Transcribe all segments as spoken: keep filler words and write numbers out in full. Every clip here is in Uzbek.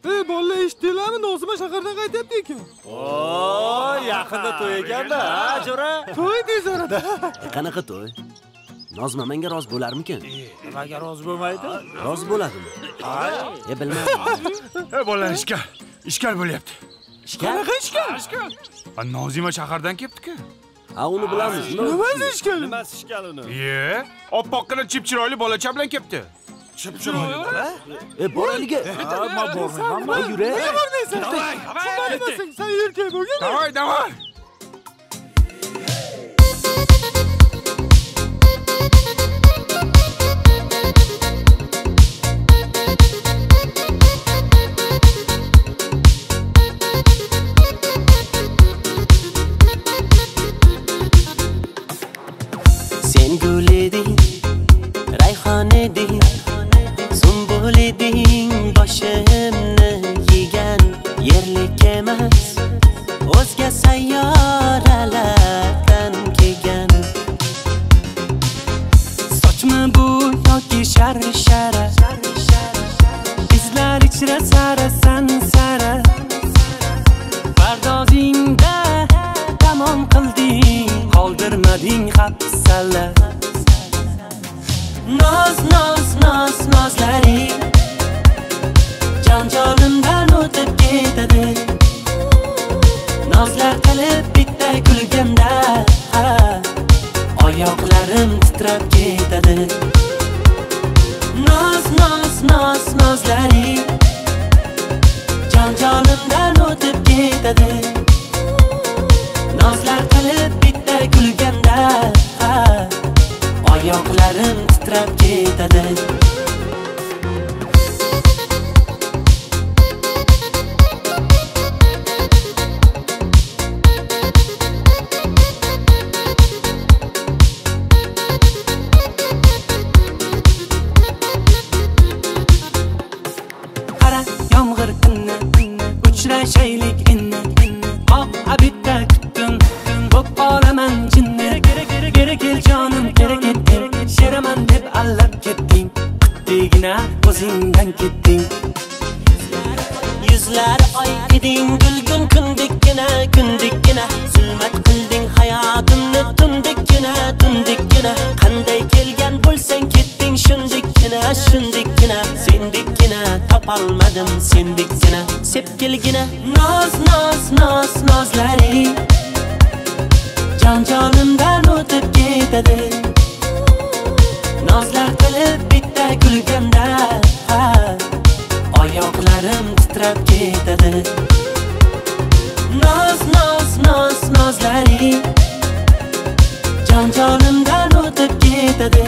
Ey, bolalar eshitdinglarmi? Nozima shahardan qaytyapti ekan. Oo, yaqinda to'y ekanda, ha, jo'ra? To'y tez orada. Qanaqa to'y? Nozima menga rozi bo'larmikin? Nimaga rozi bo'lmaydi? Rozi bo'ladimi? E, bilmadim. Ey, bolalar ishkal. Ishkal bo'lyapti. Ishkal? Qanaqa ishkal? Ishkal. Nozima shahardan kelibdi-ku. Ha, uni bilamiz. Nimasi ishkal? Nimasi ishkal uni? Ye, oppoqqina chip-chiroyli bolacha bilan kelibdi. Chip-chiroyli bola? E, boraylik. Ha, men bormayman. Men yuray. Nima bor deysan? Shunday sen erkak bo'lgan. Davay, davay. Sen gul eding, rayhon eding, sumbul eding, boshimni yegan yerlik emas, o'zga sayyoralardan kelgan. Sochmi bu yoki shar-shara, izlar ichra sarasan sara, pardozingda tamom qilding, qoldirmading hapsala. Noz, noz, noz, nozlaring jon-jonimdan o'tib ketadi. Nozlar qilib bitta kulganda, ha, oyoqlarim titrab ketadi. Noz, noz, noz, nozlaring jon-jonimdan o'tib ketadi. Nozlar qilib bitta kulganda, ha, oyoqlarim titrab ketadi. Qara, yomg'ir tinni, uchrashaylik inni, oq abidda kutdim, bo'p qolaman jinni. Geri kel jonim, geri ketding, sheraman deb allab ketding, qittigina o'zingdan ketding. Yuzlar oy eding, gulgun kundikkina, kundikkina, zulmat qilding hayotimni tundikkina, tundikkina. Qanday kelgan bo'lsang ketding shundikkina, shundikkina, sendikkina, topolmadim sendikkina, sepkilgina. Noz, noz, noz, nozlaring jon-jonimdan o'tib ketadi. Nozlar qilib bitta kulganda, ha, oyoqlarim titrab ketadi. Noz, noz, noz, nozlaring jon-jonimdan o'tib ketadi.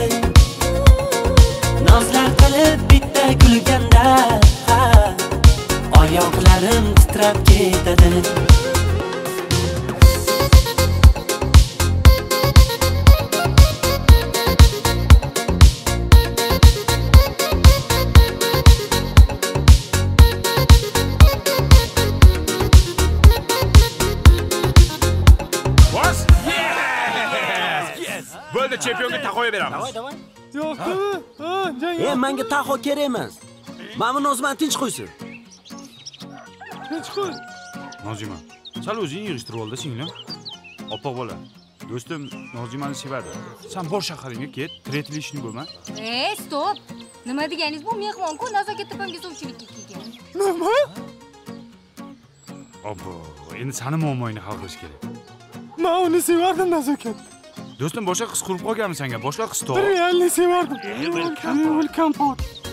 Nozlar qilib bitta kulganda, ha, oyoqlarim titrab ketadi. Bo'ldi, chempionga taxoya beramiz. Davay, davay. Yo'qmi? Ha, jang. E, menga taxo kerak emas. Mana Nozimani tinch qo'ysin. Tinch qo'y. Nozima, sal o'zing yig'ishtirib ol-da singlim. Oppoq bola. Do'stim Nozimani sevadi. Sen bor shaharingga ket, tretli ishni bo'lma. Ey, stop. Nima deganingiz bu? Mehmon-ku nazokat tepamga sovchilikka kelgan. Nima? Obbo, endi seni muammoyni hal qilish kerak. Men uni sevardim nazokat. Do'stim boshqa qiz qurib qolganmi senga? Boshqa qiz top. Bir realni sevardim. Evil Kampot.